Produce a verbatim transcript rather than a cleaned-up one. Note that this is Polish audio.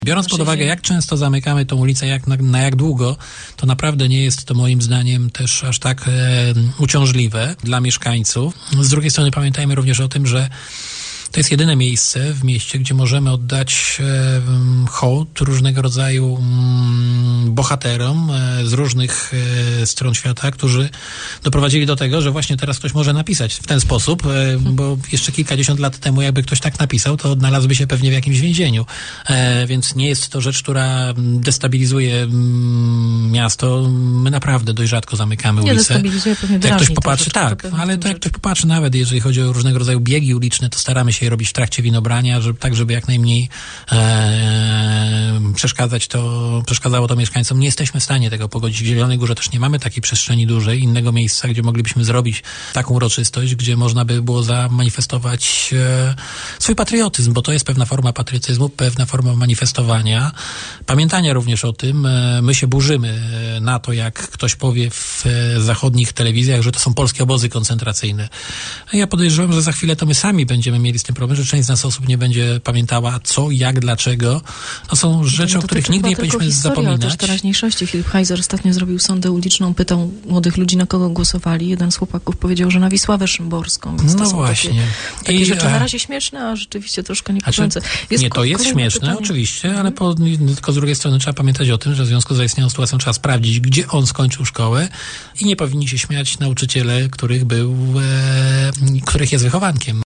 Biorąc pod uwagę, jak często zamykamy tą ulicę, jak na, na jak długo, to naprawdę nie jest to moim zdaniem też aż tak e, uciążliwe dla mieszkańców. Z drugiej strony pamiętajmy również o tym, że to jest jedyne miejsce w mieście, gdzie możemy oddać e, hołd różnego rodzaju m, bohaterom e, z różnych e, stron świata, którzy doprowadzili do tego, że właśnie teraz ktoś może napisać w ten sposób, e, bo jeszcze kilkadziesiąt lat temu jakby ktoś tak napisał, to odnalazłby się pewnie w jakimś więzieniu. E, więc nie jest to rzecz, która destabilizuje m, miasto. My naprawdę dość rzadko zamykamy nie ulice. Destabilizuje, pewnie jak ktoś to, popatrzy, to, tak, to ale to jak ktoś popatrzy nawet, jeżeli chodzi o różnego rodzaju biegi uliczne, to staramy się je robić w trakcie winobrania, żeby, tak żeby jak najmniej e, przeszkadzać to, przeszkadzało to mieszkańcom. Nie jesteśmy w stanie tego pogodzić. W Zielonej Górze też nie mamy takiej przestrzeni dużej, innego miejsca, gdzie moglibyśmy zrobić taką uroczystość, gdzie można by było zamanifestować e, swój patriotyzm, bo to jest pewna forma patriotyzmu, pewna forma manifestowania. Pamiętania również o tym. E, my się burzymy na to, jak ktoś powie w e, zachodnich telewizjach, że to są polskie obozy koncentracyjne. Ja podejrzewam, że za chwilę to my sami będziemy mieli z tym problem, że część z nas osób nie będzie pamiętała co, jak, dlaczego. To są rzeczy, o których nigdy nie powinniśmy historii, zapominać. Ale też teraźniejszości. Filip Heiser ostatnio zrobił sondę uliczną, pytał młodych ludzi, na kogo głosowali. Jeden z chłopaków powiedział, że na Wisławę Szymborską. Więc no to są właśnie. takie, takie I, rzeczy na razie śmieszne, a rzeczywiście troszkę niepokojące. Znaczy, nie, to jest śmieszne, pytanie. Oczywiście, ale po, tylko z drugiej strony trzeba pamiętać o tym, że w związku z zaistniałą sytuacją trzeba sprawdzić, gdzie on skończył szkołę i nie powinni się śmiać nauczyciele, których był, e, których jest wychowankiem.